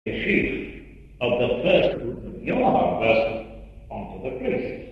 the sheaf of the first fruit of your harvest unto the priest.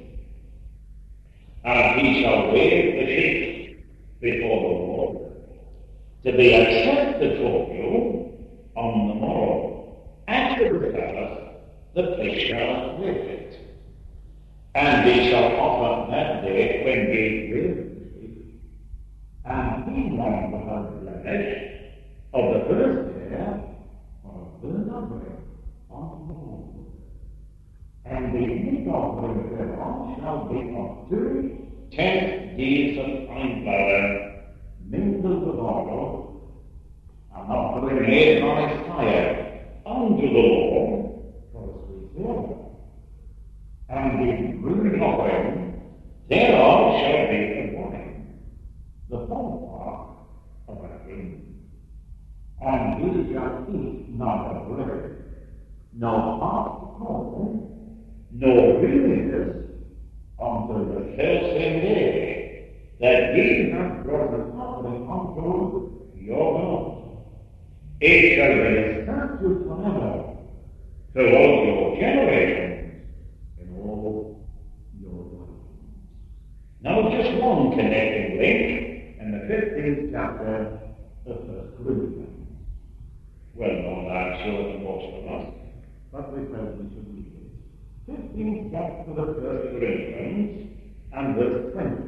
And he shall wave the sheaf before the Lord, to be accepted for you on the morrow. After the Sabbath, the priest shall wave it. And he shall offer that day when he waved the sheaf, and he wrung without blemish of the first year for a burnt offering on the Lord. And the meat offering thereof shall be of 2 days of fine flour, mingled with oil, and offering made by fire unto the Lord for a sweet savour. And the burnt offering thereof shall be the wine, the whole part of a king. And he shall eat not of bread, nor hot corn, nor weariness, until the selfsame day that ye have brought an offering unto your God. It shall be a statute forever to all your generations in all your lives. Now just one connecting link in the 15th chapter of 1 Corinthians. Well known, I'm sure, to most of us, but we felt we should read it. 15th chapter of 1 Corinthians and verse 20.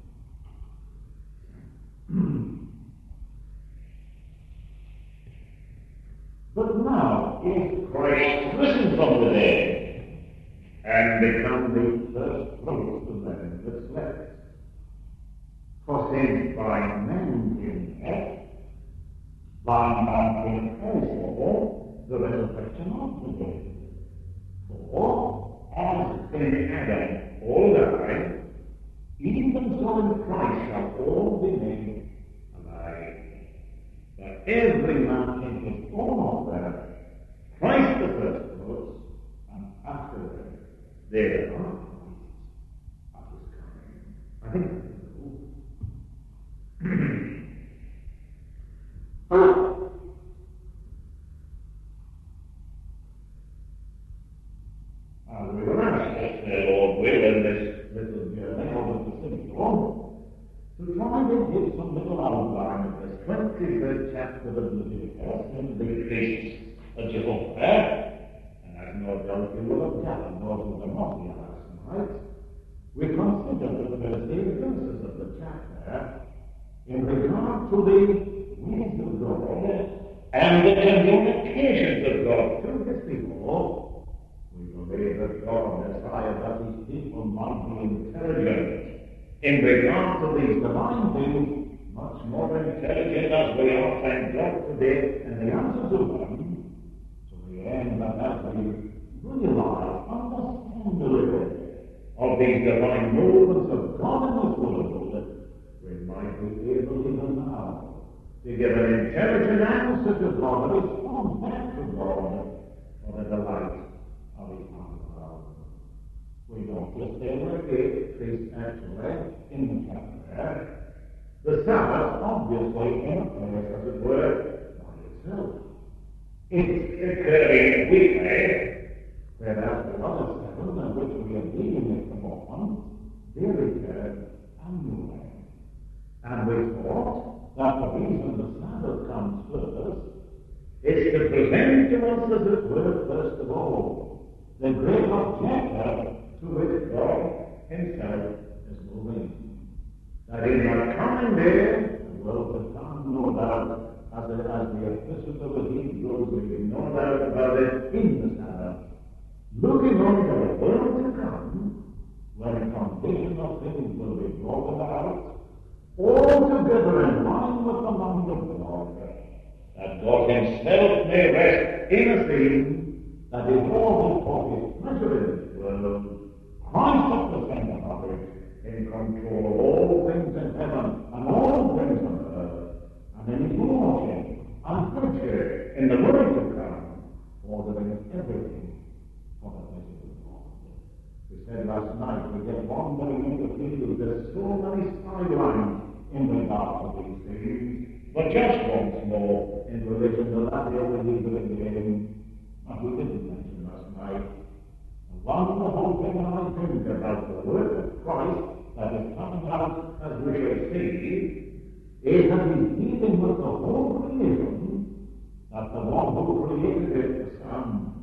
But now is Christ risen from the dead, and become the first fruits of them that slept. For since by men came death, by man came also the resurrection of the dead. For as in Adam all died, even so in Christ shall all be made alive. But every man in his own order, Christ the first fruits, and afterward there are Christ at his coming. I think that's we will ask the Lord will in this little journey over the Pacific Road to try to give some little outline of this 23rd chapter of Leviticus in the feasts of Jehovah. And as no doubt you will have gathered, nor will the Mosque last night, we consider the first 8 verses of the chapter in regard to the ways of God and the communications of God to his people. We believe that God desired that his people might be intelligent in regard to these divine things, much more intelligent as we are, thank God, today, and the answers of them, to the end that as we realize, understand the little of these divine movements of God in this world, we might be able even now to give an intelligent answer to God, a response back to God for the delight of his power. We notice there were 8 feasts actually in the chapter. The Sabbath, obviously, in a place, as it were, by itself. It's occurring weekly, whereas the other 7, in which we are dealing at the moment, they recur annually. And we thought that the reason the Sabbath comes first is to present to us, as it were, first of all, the great objective to which God himself is moving. That in the coming day, the world has done, no doubt, as the epistles of the Hebrews, we have no doubt about it, in the Sabbath, looking on to the world to come, when a condition of things will be brought about, altogether in line with the mind of God, that God himself may rest in a scene that is all for his pleasure in this world, Christ at the center of it, in control of all things in heaven and all things on earth, and in his lordship and future in the world to come, ordering everything for the pleasure of God. We said last night, we get wandering into the field, there's so many sidelines in regard to these things, but just once more, in religion, the latter we leave it again, night. The wonderful thing I think about the work of Christ that is coming out, as we shall see, is that he's dealing with the whole creation, that the one who created it, the Son,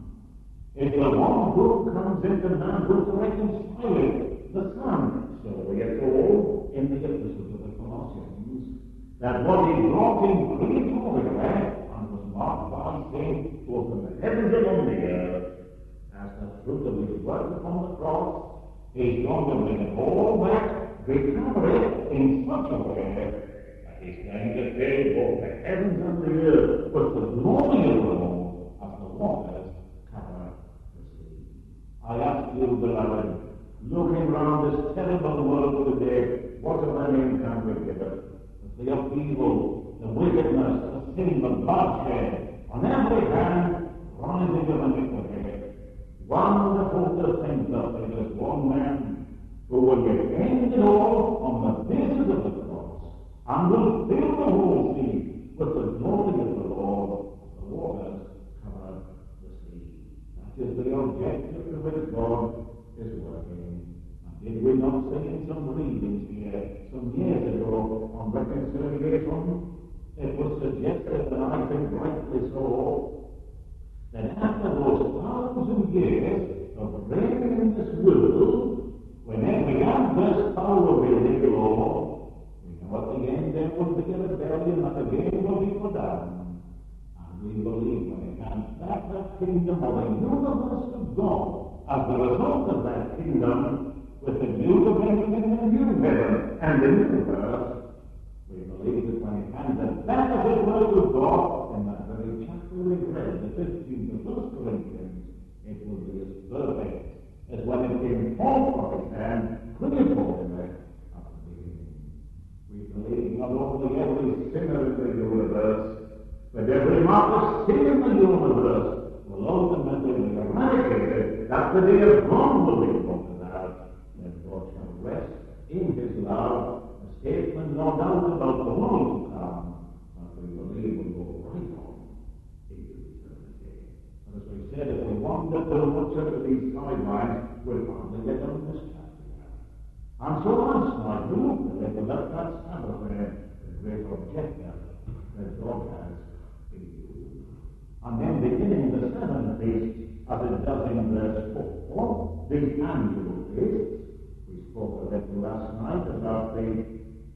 is the one who comes into manhood to reconcile it, the Son. So we are told in the epistle of the Colossians that what he brought in prematurely and was marked by sin to open the heavens and on the earth, as the fruit of his work upon the cross, he's going to bring it all back, recover it in such a way that he's going to fill both the heavens and the earth with the glory of the Lord as the waters cover the sea. I ask you, beloved, looking round this terrible world today, what a name can we give it? The upheaval, the wickedness, the sin, the bloodshed, on every hand, rising of iniquity. Wonderful to think that there is one man who will get ended all on the basis of the cross and will fill the whole sea with the glory of the Lord. The waters cover the sea. That is the objective to which God is working. And did we not say in some readings here some years ago on reconciliation? It was suggested, and I think rightly so, that after those 1,000 years of reigning in this world, when every adverse power will be low, we know at the end there will be a rebellion that again will be put down. And we believe when it comes back that kingdom of the universe of God, as the result of that kingdom, with the view to bringing in the new heaven and the new earth, we believe that when it comes back as it were to God, in that very chapter we read, the 15th of 1 Corinthians, it will be as perfect as when it came forth from his hand, prematurely at the beginning. We believe not only every sinner in the universe, but every mark of sin in the universe will ultimately be eradicated, that the day of God will be broken out, that God shall rest in his love. A statement no doubt about the world to come, but we believe will go right on into eternity. But as we said, if we wander too much into these sidelines, we'll probably get on this chapter. And so last night, we looked a little at that Sabbath there, the great objective that God has in you. And then beginning the seventh feast, as it does in verse 4, the annual feast. We spoke a little last night about the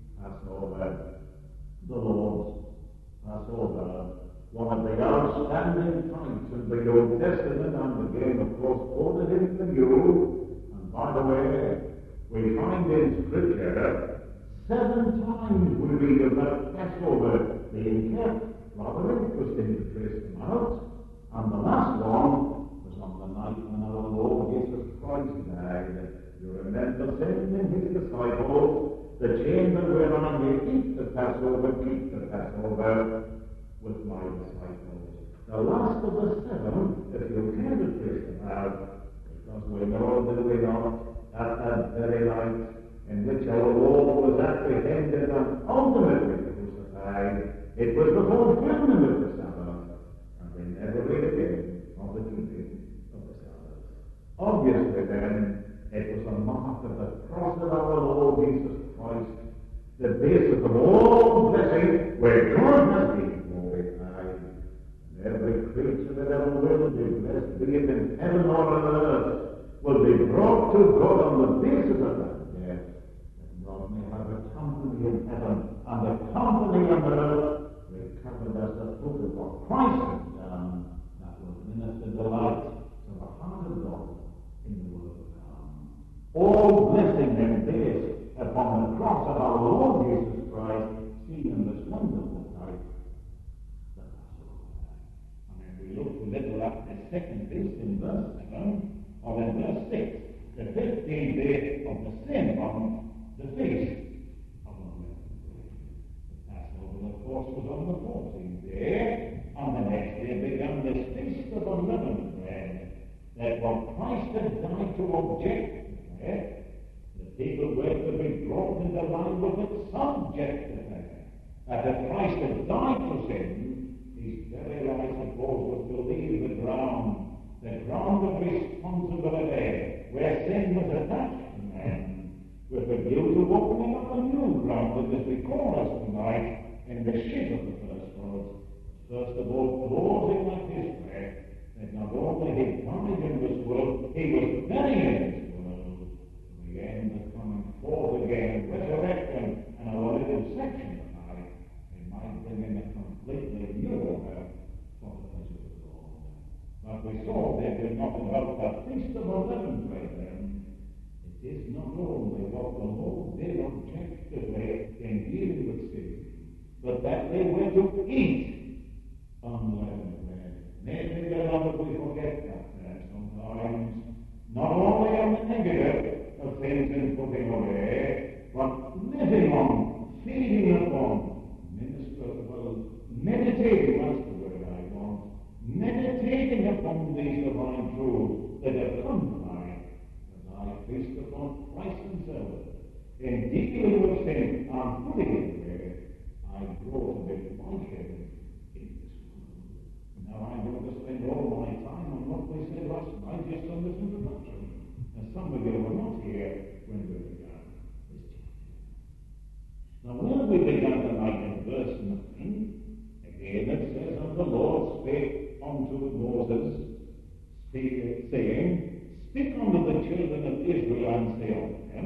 Passover, the Lord's Passover, one of the outstanding points in the Old Testament, and again, of course, quoted in the New. And by the way, we find in Scripture 7 times we read about Passover being kept. Rather interesting to trace them out. And the last one was on the night when our Lord Jesus Christ died. You remember saying in his disciples, the chamber wherein they keep the Passover with my disciples. The last of the 7, if you care to trace them out, because we know that we know that very night in which our Lord was apprehended and ultimately crucified, it was the fulfillment of the Sabbath, and we never read again of the keeping of the Sabbath. Obviously then, it was a mark of the cross of our Lord Jesus Christ, the basis of all blessing, where God has been glorified. And every creature that ever will be blessed, be it in heaven or on earth, will be brought to God on the basis of that death, that God may have a company in heaven and a company on earth, recovered as the fruit of what Christ has done, that will minister delight to the heart of God in the world. All blessing and based upon the cross of our Lord Jesus Christ, seen in this wonderful night, the Passover. And then we look a little at the second feast in verse 7, or in verse 6, the 15th day of the same month, the feast of unleavened bread. The Passover, of course, was on the 14th day, and the next day began this feast of unleavened bread, that what Christ had died to object, the people were to be brought into line with its subject to prayer. That if Christ had died for sin, his very life, suppose, was to leave the ground the ground of responsibility, where sin was attached to men, with a view to opening up a new ground that is before us tonight in the shape of the first world. First of all, closing up his way, that not only he died in this world, he was buried in this world, to the end of coming forth again, resurrection, and our little section tonight, it might bring in a completely new order for the things of the Lord. But we saw they did not about the Feast of Unleavened Bread then. It is not only what the Lord did objectively in dealing with sin, but that they were to eat unleavened bread. Maybe, beloved, we forget that sometimes. Not only on the negative of things in putting away, but living on, feeding upon, meditating, that's the word I want, meditating upon these divine truths that have come tonight, as I feast upon Christ himself. In dealing with sin and putting it away, I grow to be like him in this world. Now I'm going to spend all my time on what we said last night, just on this introduction. And some of you were not here when we began this chapter. Now when we began tonight in verse 9, again it says, and the Lord spake unto Moses, saying, Speak unto the children of Israel and say unto them,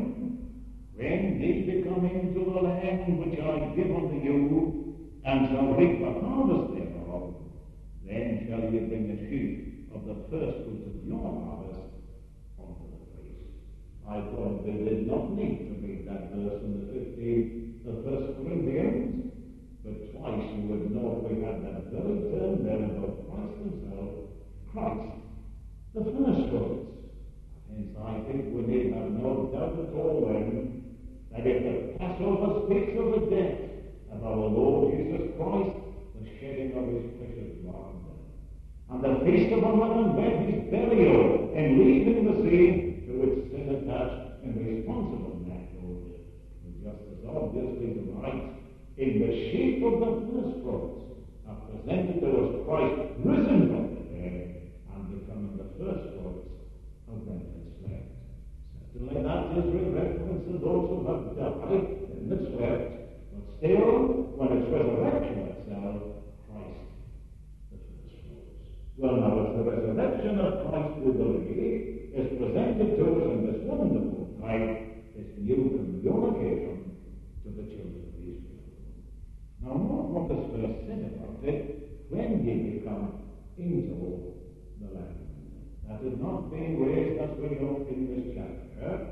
when ye be come into the land which I give unto you, and shall reap the harvest thereof, then shall ye bring a sheaf of the first fruits of your harvest unto the priest. I thought they did not need to read that verse in the 15th of 1 Corinthians, but twice you would know we had that very term there about Christ himself, Christ, the first fruits. Hence I think we need have no doubt at all then, that if the Passover speaks of the death of our Lord Jesus Christ, the shedding of his precious blood, and the Feast of Unleavened Bread, his burial, and leaving the scene to which sin attached and responsible naturally, was just as obviously right in the shape of the first fruits are presented to us Christ risen from the dead and becoming the first fruits of them that slept. Certainly that is with reference to those who have died in the slept, but still, when it's resurrection itself, Christ, the first fruits. Well, now, as the resurrection of Christ we believe is presented to us in this wonderful night, this new communication to the children of Israel. Now, note what this verse said about it, when ye become into the land. That is not being raised as we know in this chapter.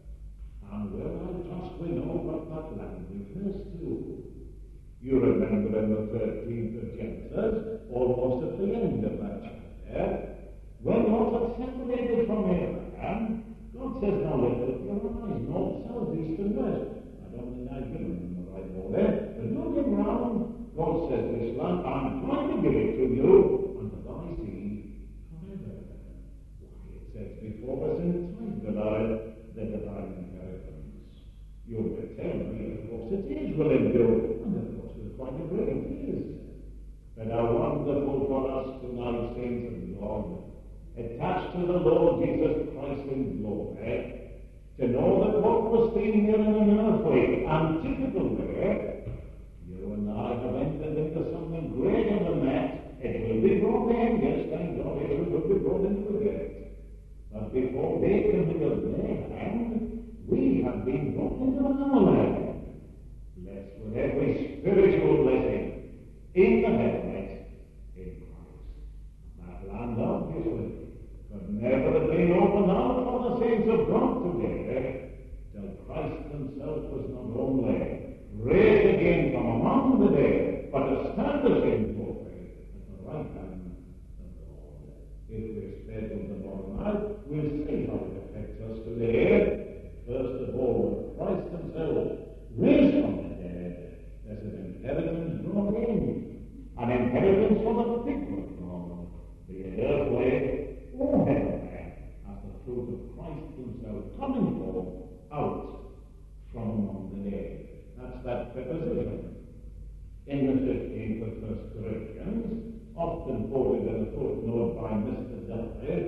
And well, I trust we know what that land refers to. You remember in the 13th of Genesis, almost at the end of that chapter, when Lot had separated from Abraham, God says, now lift up your eyes, north, south, east, and west. I don't think I've given them the right order, but looking round, God says, this land, I'm trying to give it to you, and to thy seed forever. Why, it says before us in time, beloved, the divine inheritance. You will tell me, of course, it is willing to, and of course, we're quite agreeing it is. But how wonderful for us tonight, saints of God, attached to the Lord Jesus Christ in glory, to know that what was seen here in an earthly and typical way, you and I have entered into something greater than that. It will be brought in, yes, thank God, it will be brought into it. But before they can be of their hand, we have been brought into our land. Blessed with every spiritual blessing in the heavens in Christ. That land, obviously, could never have been opened out for the saints of God today till Christ himself was not only raised again from among the dead, but established in glory at the right hand of God. If we're spared of the morning night, we'll see how it affects us today. First of all, Christ himself raised from the dead, there's an inheritance brought in, an inheritance for the people of God, be it earthly or heavenly, as the fruit of Christ himself coming forth out from among the dead. That's that preposition. In the 15th of 1 Corinthians, often quoted in a footnote by Mr. Duffy,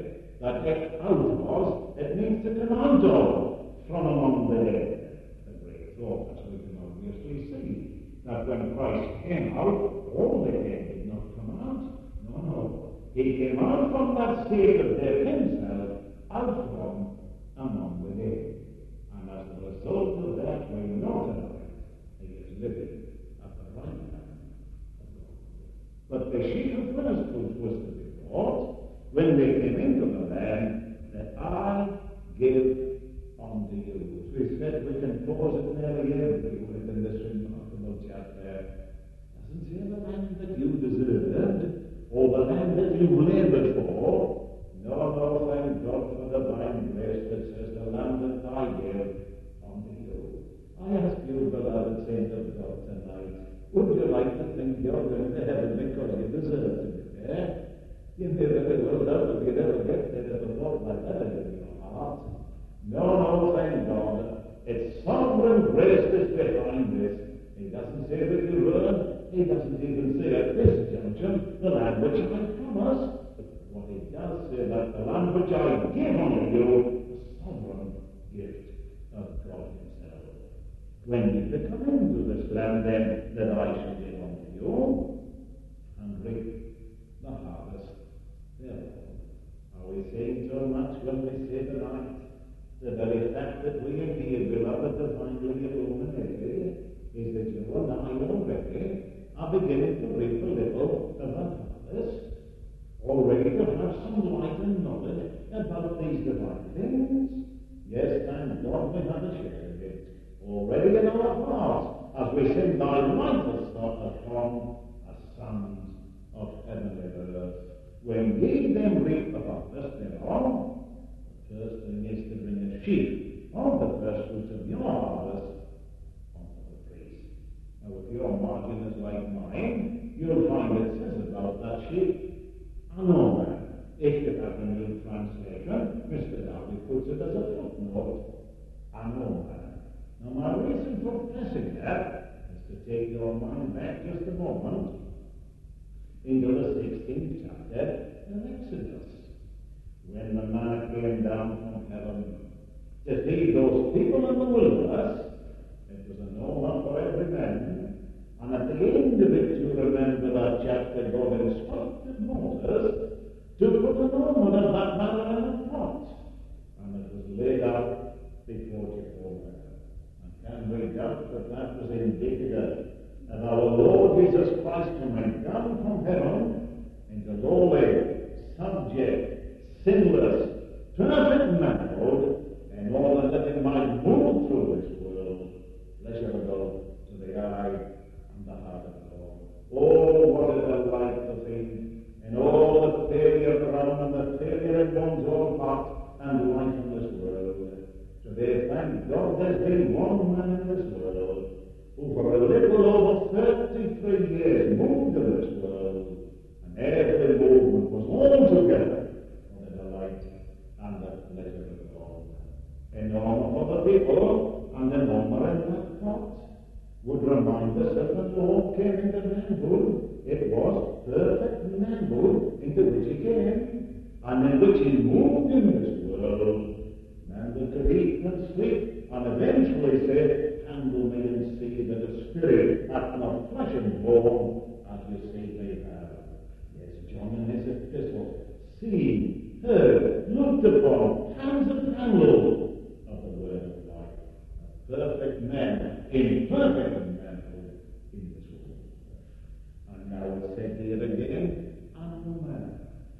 get out of, it means to come out of, from among the dead. A great thought, as we can obviously see, that when Christ came out, all the dead did not come out. No. He came out from that state of death himself, out from among the dead. And as a result of that, we know tonight, he is living at the right hand of God. But the sheep of first fruits was to be brought when they came into the land that I give unto you. As we said, we can pause it nearly everywhere in this remarkable chapter. Doesn't say the land that you deserved, or the land that you labored for. No, thank God for the divine grace that says the land that I give unto you. I ask you, beloved saint of God, tonight, would you like to think you're going to heaven because you deserve to be there? You may very well doubt if you'd ever get there with a thought like that in your heart. No, thank God. It's sovereign grace that's behind this. He doesn't say that you earn. He doesn't even say at this junction, the land which I promise. What he does say that the land which I give unto you, the sovereign gift of God himself. When you come into this land, then, that I shall give unto you, and reap the harvest thereof. Are we saying so much when we say tonight? The very fact that we are here, beloved, divinely illuminated, is that you and I already are beginning to reap a little of that harvest, already to have some light and knowledge about these divine things. Yes, thank God we have a share of it already in our hearts, as we sing thy light has not upon as sons of heavenly earth. When ye then reap the harvest thereof, the first thing is to bring a sheaf of the first fruits of your harvest onto the priest. Now, if your margin is like mine, you'll find it says about that sheep, Anoma. If you have a new translation, Mr. Darby puts it as a footnote, Anoma. Now, my reason for pressing that is to take your mind back just a moment into the 16th chapter of Exodus, when the manna came down from heaven to feed those people in the wilderness. It was an order for every man. And at the end of it, you remember that chapter, God instructed Moses to put an ornament of that manna in a pot. And it was laid out before Jehovah. And can we doubt that that was indicative of our Lord Jesus Christ coming down from heaven into lowly, subject, sinless, perfect manhood, in order that it might move through this world, pleasurable to the eye and the heart of God. Oh, what a delight to think in all the failure around and the failure in one's own heart and life in this world. Today, thank God, there's been one man in this world who for a little over 33 years moved in this world, and every movement was altogether for the delight and the pleasure of God. In honor for the people, and in honor in that pot, would remind us that the Lord came into manhood. It was perfect manhood into which he came, and in which he moved in this world. Man could eat and sleep, and eventually say, handle me and see that a spirit hath not flesh and bone, as you see me have. Yes, John in his epistle, seen, heard, looked upon, hands and handled of the word of life. A perfect man, in perfect manhood in this world. And now it's said here again, and man.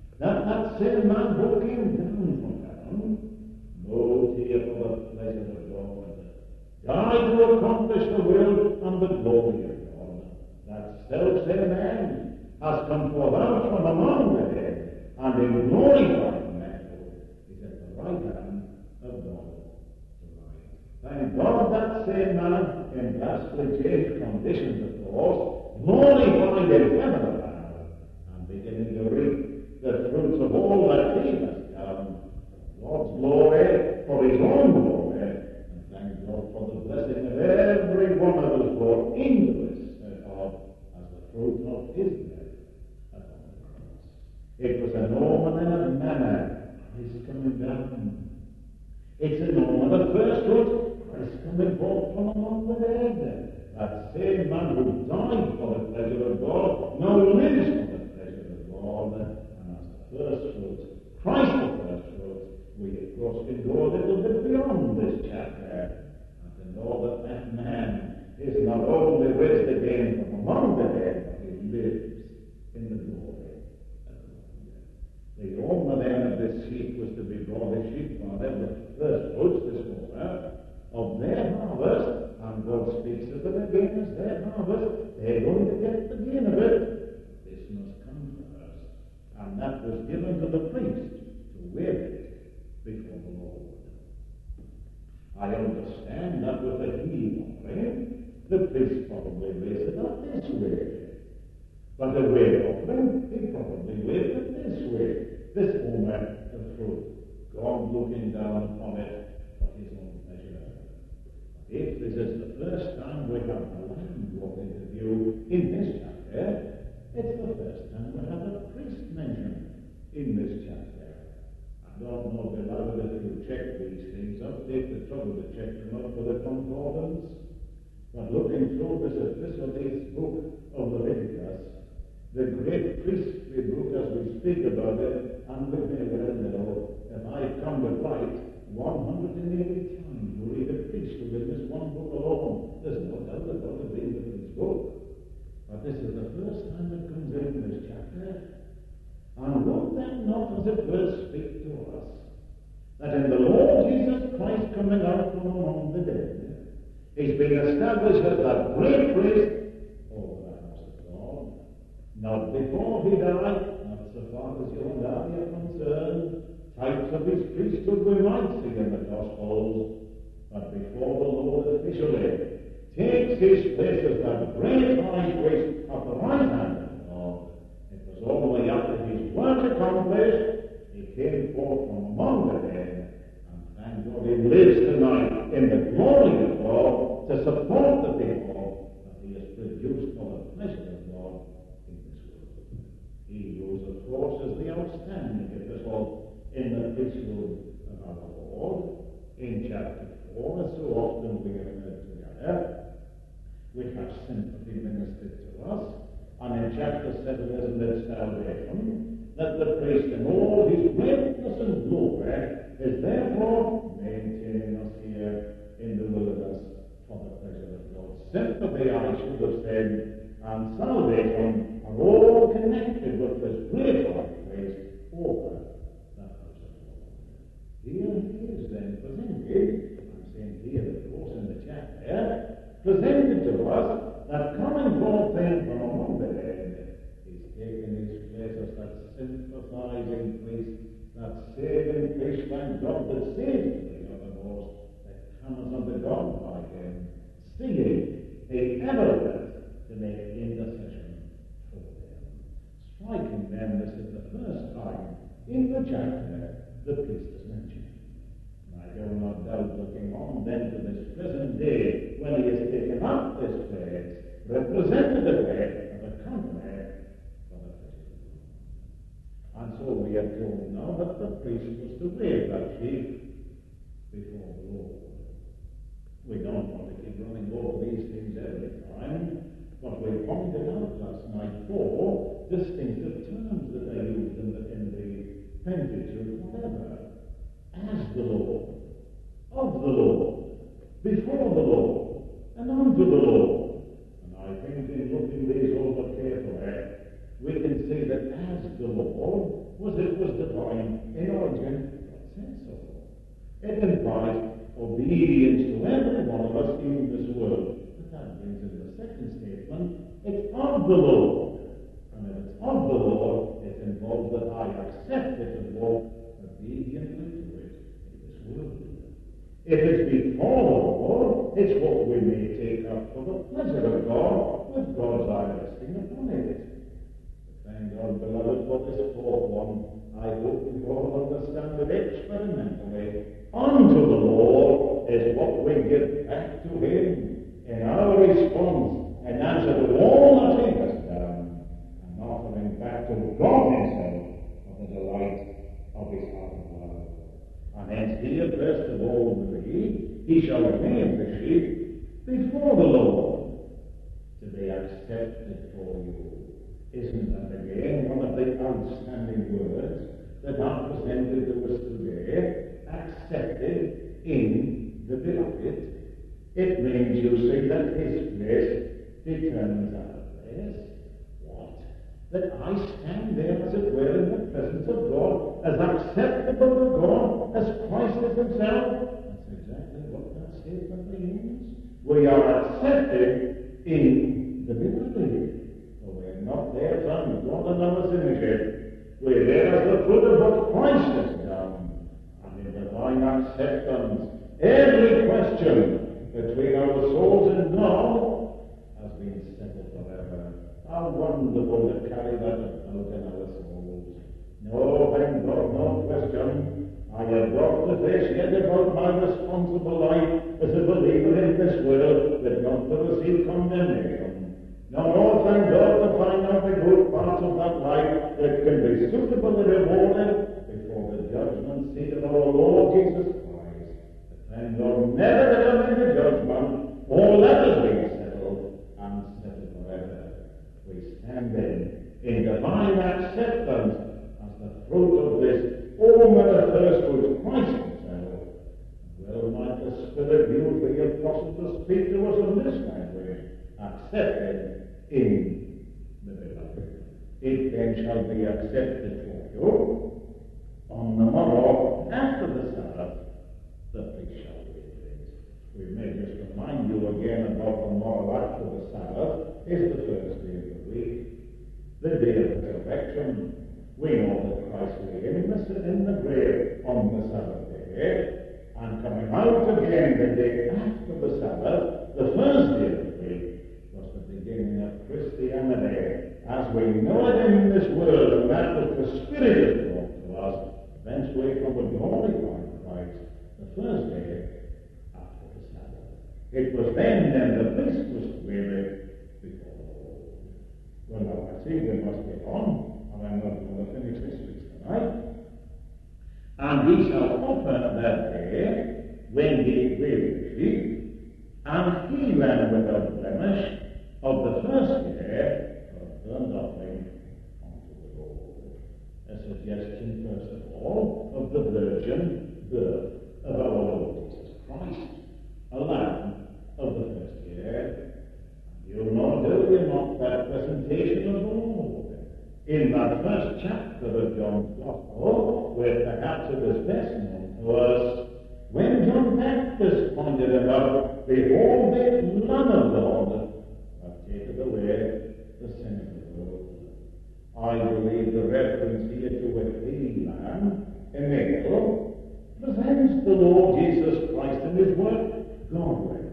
That same man who came down from heaven, moved here for the pleasure of God, died to accomplish the will and the glory of God. That self-same man has come forth out from among the dead, and in glorified manhood is at the right hand of God tonight. Thank God that same man, in vastly changed conditions, of course, glorified in heaven above, and beginning to reap the fruits of all that he has done, God's glory for his own glory, and thank God for the blessing of every one of us brought into this earth as the fruit of his death upon the cross. It was an omen and a manner Christ coming down. It's a norm of the first fruit, Christ coming forth from among the dead. That same man who died for the pleasure of God now lives for the pleasure of God. And as the first fruit, Christ the first fruit, we of course can go a little bit beyond this chapter and to know that man is not only raised again from among the dead, but he lives in the glory of God. The owner then of this sheep was to be brought a sheep for them, the first fruits this morning of their harvest, and God speaks of it again as their harvest. They're going to get the gain of it. This must come first. And that was given to the priest to wear it before the Lord. I understand that with a healing offering, the priest probably raised it up this way. But a wave offering, he probably waved it this way. This moment of fruit. God looking down upon it for his own pleasure. If this is the first time we have the Lamb brought into view in this chapter, it's the first time we have a priest mentioned in this chapter. I don't know, beloved, if you check these things out, take the trouble to check them out for the concordance. But looking through this epistle, this book of Leviticus, the great priestly book as we speak about it, and we may well know, if I come to write 180 times, we read a priesthood in this one book alone. There's no doubt about it being the priest's book. But this is the first time it comes in this chapter. And would that not, as it will, speak to us, that in the Lord Jesus Christ coming out from among the dead, he's been established as that great priest over the house of God. Not before he died, not so far as you and I are concerned. Types of his priesthood we might see in the Gospels, but before the Lord officially takes his place as that great high priest of the right hand of God, it was only after his work accomplished, he came forth from among the dead, and thank God he lives tonight in the glory of God to support the people that he has produced for the pleasure of God in this world. Hebrews, of course, is the outstanding epistle in the priesthood of our Lord. In chapter 4, as so often we have read together, we have sympathy ministered to us. And in chapter 7, isn't it salvation, that the priest in all his greatness and glory is therefore maintaining us here in the wilderness for the pleasure of God. Sympathy, I should have said, and salvation are all connected with this great high priest over the house of God. Here he is then presented, I'm saying here, of course, in the chapter, presented to us that coming forth then from among the dead is taking his place as that sympathizing priest, that saving priest, thank God, that saves the uttermost, that comes unto God by him, seeing he ever liveth to make intercession for them. Striking them, this is the first time in the chapter the priest is mentioned. And I do not doubt, looking on then to this present day, when he has taken up this place, representative of the company for the priest. And so we are told now that the priest was to wave that sheep before the Lord. We don't want to keep running over these things every time, but we pointed out last night 4 distinctive terms that are used in the Pentateuch, whatever. As the Lord, of the Lord, before the Lord, and unto the Lord. And I think in looking these over carefully, we can see that as the Lord was divine in origin, but sensible. It implies obedience to every one of us in this world. But that brings in the second statement, it's of the Lord. And if it's of the Lord, it involves that I accept it and walk obediently to it in this world. If it's before the Lord, it's what we may take up for the pleasure of God, with God's eye resting upon it. Thank God, beloved, for this 4th one. I hope we all understand it experimentally. Unto the Lord is what we give back to him in our response, in answer to all that he has done, and offering back to God himself for the delight of his heart and love. And hence here, first of all, he shall name the sheep before the Lord to be accepted for you. Isn't that again one of the outstanding words that are presented to us today? Accepted in the beloved. It means, you see, that his place determines our place. What? That I stand there, as it were, in the presence of God, as acceptable to God as Christ is himself. That's exactly what that statement means. We are accepted in the beloved. We're not there trying to draw another's image. We're there as the fruit of what Christ has done. And in divine acceptance, every question between our souls and God has been settled forever. How wonderful to carry that about in our souls. No, thank God, no question. I have brought to face yet about my responsible life as a believer in this world, but not to receive condemnation. No, thank God to find out the good parts of that life that can be suitably rewarded before the judgment seat of our Lord Jesus Christ. And Lord, never to come into judgment, all that has been settled and settled forever. We stand in divine acceptance as the fruit of this all-manner first fruit, Christ himself. Well might the Spirit use the apostle to speak to us in this language, accepted in the beloved. It then shall be accepted for you on the morrow after the Sabbath, that we shall be it. We may just remind you again about the morrow after the Sabbath is the first day of the week, the day of resurrection. We know that Christ lay in the grave on the Sabbath day, and coming out again the day after the Sabbath, the first day of the week, was the beginning of Christianity, as we know it in this world, and that which the Spirit has brought to us, eventually from the glorified Christ, the first day after the Sabbath. It was then the priest was weary before the Lord. Well, now I see we must get on, and I'm not going to finish this week tonight. And he shall offer that day when he will the sheep, and he lamb without blemish of the first year for a burnt offering unto the Lord. A suggestion, first of all, of the virgin birth of our Lord Jesus Christ, a lamb of the first year. You'll not do you not that presentation of the Lord in that first chapter of John's Gospel, where perhaps it was best known to us, when John Baptist pointed it out, behold the Lamb of God that taketh away the sin of the world. I believe the reference here to a clean lamb, Emmanuel, presents the Lord Jesus Christ in his work Godway.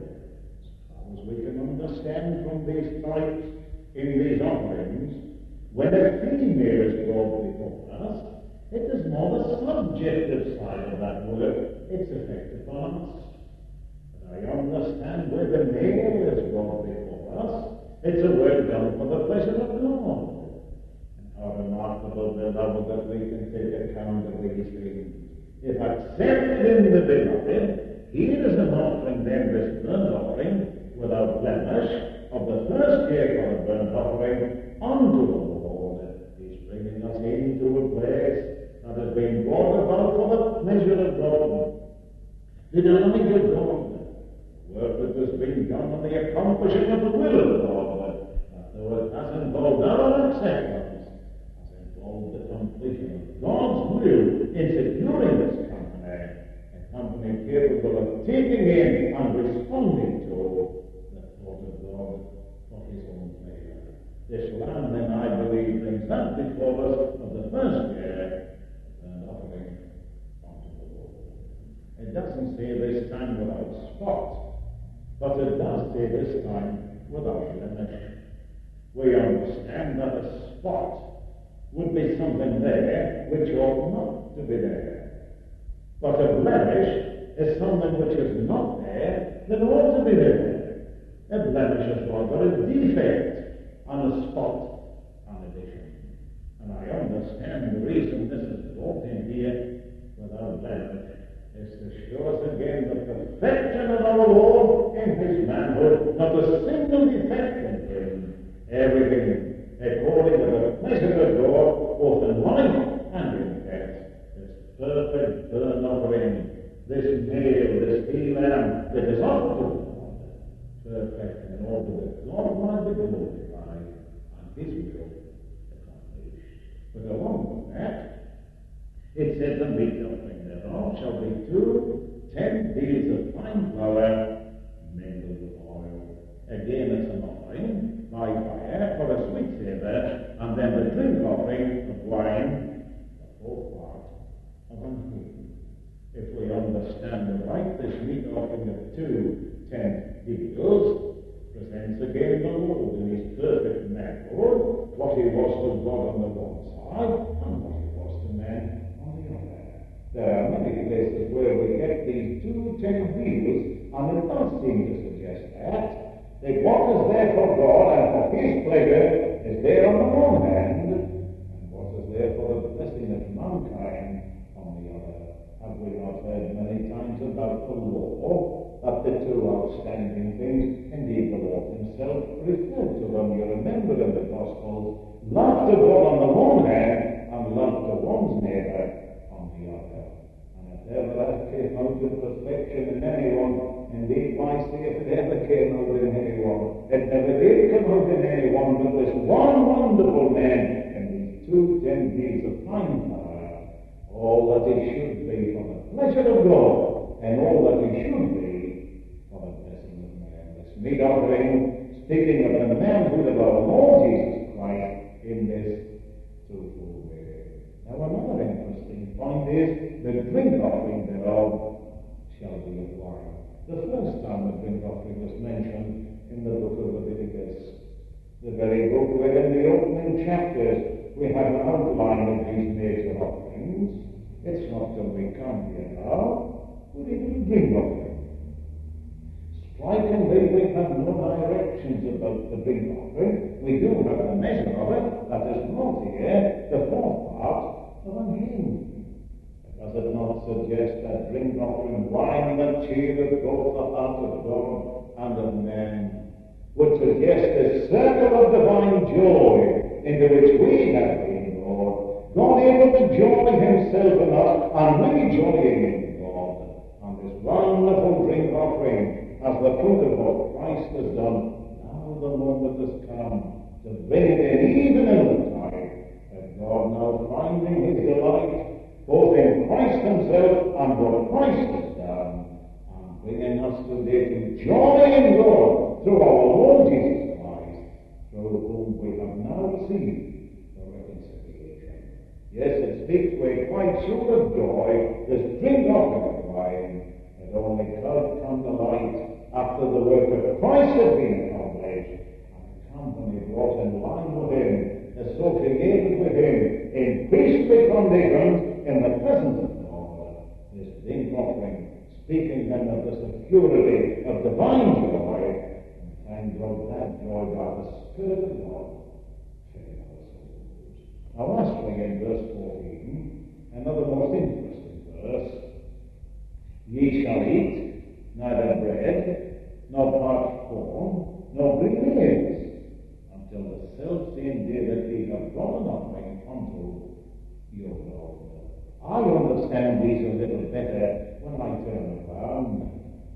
As we can understand from these types in these offerings, when a female is brought before us, it is more the subjective side of that word. It's effective on us. But I understand where the male is brought before us, it's a word done for the pleasure of God. And how remarkable, beloved, that we can take account of these things. If accepted in the beloved, here is an offering then, this burnt offering, without blemish, of the first year for a burnt offering unto the Lord. He's bringing us into a place that has been brought about for the pleasure of God. The delight of God. Work that has been done on the accomplishing of the will of God. Though it has involved our acceptance, has involved the completion of God's will in securing this company, a company capable of taking in and responding to the thought of God for his own pleasure. This lamb, then, I believe, brings that before us of the first year and offering unto the Lord. It doesn't say this time without spot, but it does say this time without blemish. We understand that a spot would be something there which ought not to be there. But a blemish is something which is not there that ought to be there. A blemish is rather a defect, and a spot an addition. And I understand the reason this is brought in here without blemish is to show us again the perfection of our Lord in his manhood, not a single defect in him, everything according to the pleasure of God, both in life and in death. This perfect burnt offering, this male, this female, that is offered perfect in order that God might be glorified and his will accomplished. But along with that, it said the meat offering thereof shall be 10 deals of fine flour mingled with oil. Again, it's an offering by fire for a sweet savour, and then the drink offering of wine, the fourth part of unclean. If we understand right, this meat offering of 10 deals presents again the Lord in his perfect manhood, what he was to God on the one side, and what he was to man on the other. There are many places where we get these 10 deals, and it does seem to suggest that what is there for God and for his pleasure is there on the one hand, and what is there for the blessing of mankind on the other. Have we not heard many times about the law, that the two outstanding things, indeed the Lord himself referred to them, you remember in the Gospels, love to God on the one hand, and love to one's neighbour on the other. And if ever that came out in perfection in anyone, indeed, why say if it ever came out in anyone? It never did come out in anyone, but this one wonderful man in these 10 deals of fine flour, all that he should be for the pleasure of God, and all that he should be for the blessing of man. This meat offering, speaking of the manhood of our Lord Jesus Christ in this twofold way. Now, another interesting point is the drink offering thereof shall be of wine. The first time the drink offering was mentioned in the book of Leviticus, the very book where in the opening chapters we have an outline of these major offerings. It's not till we come here now, we need a drink offering. Strikingly, we have no directions about the drink offering. We do have the measure of it, that is not here, the fourth part of an hymn. Does it not suggest that drink offering wine that cheereth both the heart of God and of men would suggest a circle of divine joy into which we have been, Lord, God able to joy himself in us, and we joying in God, and this wonderful drink offering as the fruit of what Christ has done. Now the moment has come to bring it in, even in the time that God now finding his delight both in Christ himself and what Christ has done, and bringing us today to joy in God through our Lord Jesus Christ, through whom we have now received the reconciliation. Yes, it speaks with quite sure of joy, this drink offering of wine, that only could come to light after the work of Christ had been accomplished, and the company brought in line with him, associated with him in priestly conditions in the presence of God. This drink offering, speaking then of the security of divine joy, and thank God that joy by the Spirit of God filling our souls. Now lastly in verse 14, another most interesting verse, ye shall eat neither bread, nor parched corn, nor green herbs, until the selfsame day that ye have brought an offering unto your God. I understand these a little better when I turn around.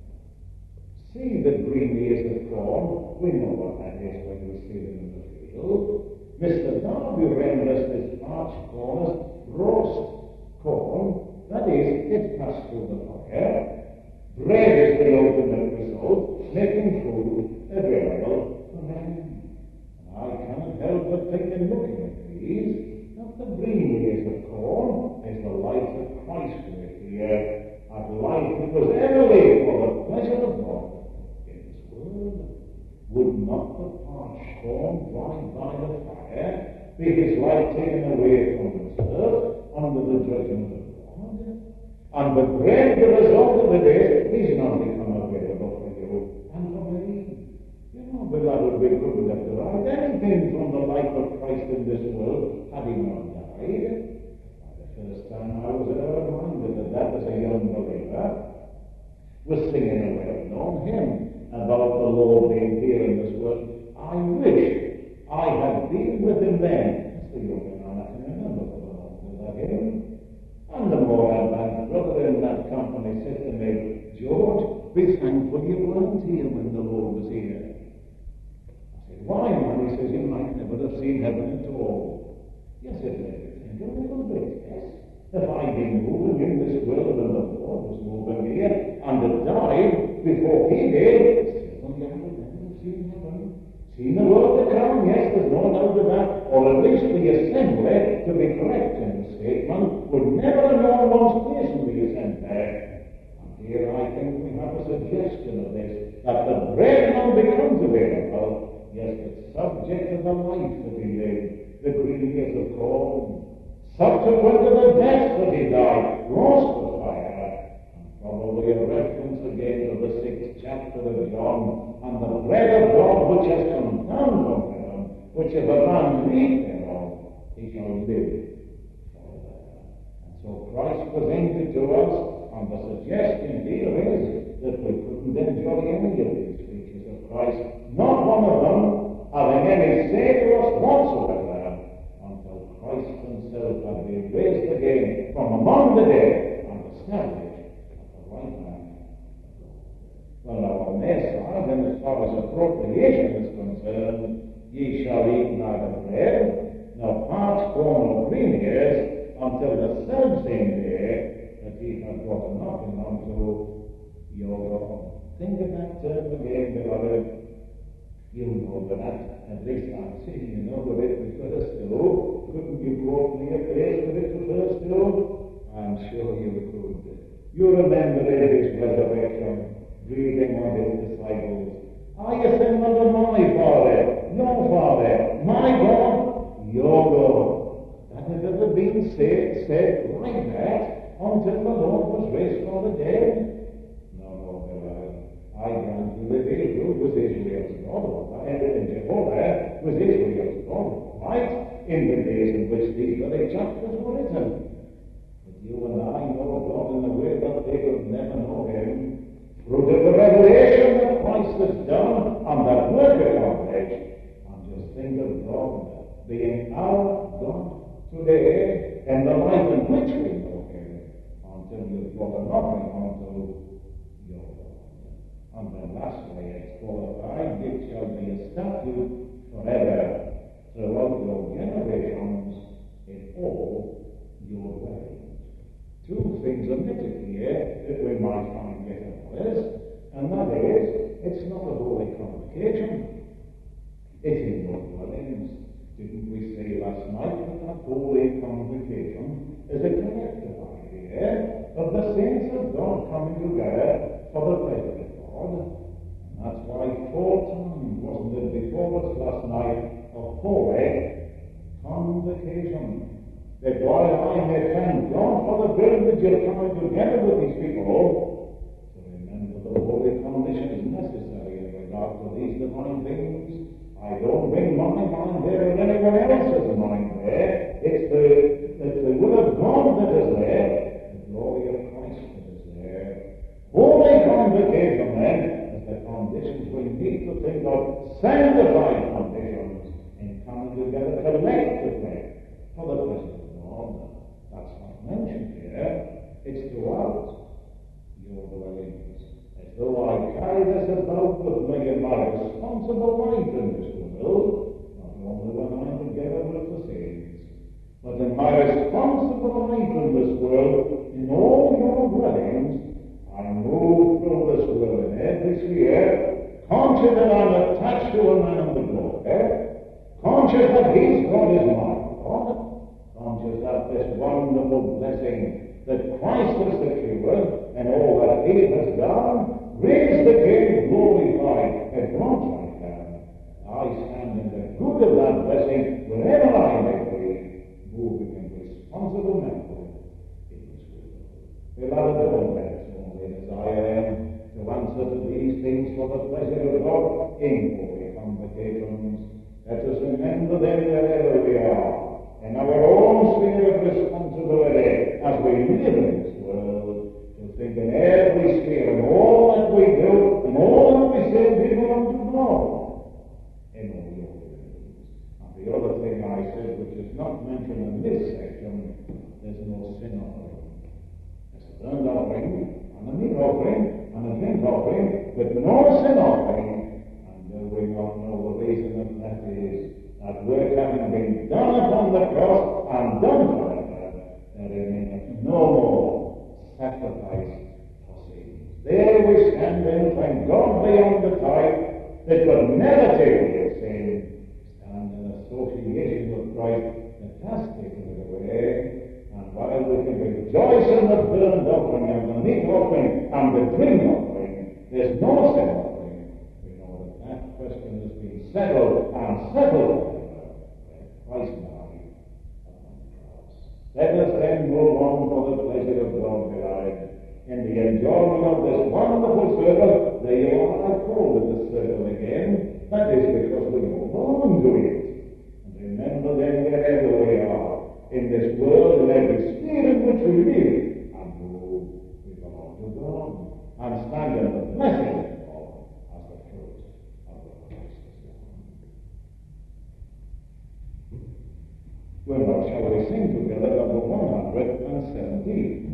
See the green ears of corn. We know what that is when we see them in the field. Mr. Darby renders this parched corn as roast corn. That is, it's passed through the fire. Bread is the ultimate result, making food available for men. I cannot help but think in looking at these, that the green ears of corn is the life of Christ with here, and life that was ever lived for the pleasure of God in this world. Would not the parched corn dried by the fire be his life taken away from this earth under the judgment of God? And the bread, the result of it is not become available for you and for me. You know, beloved, we couldn't have derived anything from the life of Christ in this world had he not died. The first time I was ever reminded of that as a young believer, this world. I wish I had been with him then. That's the young man I can remember for the longest of him. And the more advanced brother in that company said to me, George, be thankful you weren't here when the Lord was here. I said, why, man? He says, you might never have seen heaven at all. Yes, it made me think a little bit, yes. If I'd been moving in this world and the Lord was moving here and had died before he did, still you would never have seen heaven. Seen the world to come, yes, there's no doubt of that. Or at least the assembly, to be correct in the statement, would never have known one's place in the assembly. And here I think we have a suggestion of this, that the bread now becomes available, yes, but subject to the life that he lived, the green years of corn. Subsequent to the death that he died, roast the fire, and probably a reference again to the 6th chapter of John, and the bread of God which has come down from heaven, which if a man eat thereof, he shall live forever. And so Christ presented to us, and the suggestion here is that we couldn't enjoy any of these features of Christ, not one of them having any say to us whatsoever, until Christ himself had been raised again from among the dead and established at the right hand of God. Well, now on their side, and as far as appropriation is concerned, ye shall eat neither bread, nor parched corn or green ears, until the selfsame day that ye have gotten up unto your God. Think of that term again, beloved. You know that, at least I'm saying, you know the way it refers to. Couldn't you quote me a place that it refers to? I'm sure you could. You remember David's resurrection, breathing on his disciples. I ascend unto my Father, your Father, my God, your God. That had ever been said like that until the Lord was raised from the dead? No, beloved. I grant you that Israel was Israel's God, and Jehovah was Israel's God, right? In the days in which these very chapters were written. But you and I know God in a way that they will never know him. Through the revelation that Christ has done and that work accomplished. And just think of God being our God today and the life in which we know him until you've got nothing unto your God. And then lastly, it's qualified, it shall be a statute forever throughout your generations in all your ways. Two things omitted here that we might find getting this, and that is, it's not a holy convocation. It's in your dwellings. Didn't we say last night that holy convocation is a collective idea of the saints of God coming together for the pleasure of God? And that's why 4 times, wasn't it, before us last night, a holy convocation. That while I may thank God for the privilege of coming together with these people, to remember the holy condition is necessary in regard to these divine things. I don't bring my mind there or anyone else's mind there. It's the will of God that is there, the glory of Christ that is there. Holy convocation, then, is the conditions we need to think of, sanctified conditions, in coming together collectively for the presence of God. That's not mentioned here. It's throughout your dwellings. As though I carry this about with me in my responsible life in this world, not only when I'm together with the saints, but in my responsible life in this world, in all your dwellings, I move through this world in every sphere, conscious that I'm attached to a man of the glory, conscious that his God is my God, conscious that this wonderful blessing that Christ has secured and all that he has done, raised again, glorified, and brought my hand. I stand in the good of that blessing wherever I may be, moving in responsible manner in this world. Beloved, don't let us only as I am to answer to these things for the pleasure of God in holy convocations. Let us remember them wherever we are, in our own sphere of responsibility as we live in this world, to think in every sphere, in all that we do, in all that we say, we belong to God. but no sin offering, and do we not know the reason of that is? That work having been done upon the cross and done forever, there remaineth no more sacrifice for sins. There we stand then, when God beyond the type that would never take away sin, stand in association with Christ that has taken it away, and while we can rejoice in the burnt offering and the meat offering and the drink offering, there's no sin offering. We know that that question has been settled and settled. Christ died upon the cross. Let us then move on for the pleasure of God, beloved, in the enjoyment of this wonderful circle. There you are, I call it the circle again. That is because we belong to it. And remember then, wherever we are in this world, in every sphere in which we live and move, we belong to God and stand in the blessing of God as the fruit of the righteous one. Well, now shall we sing together number 117?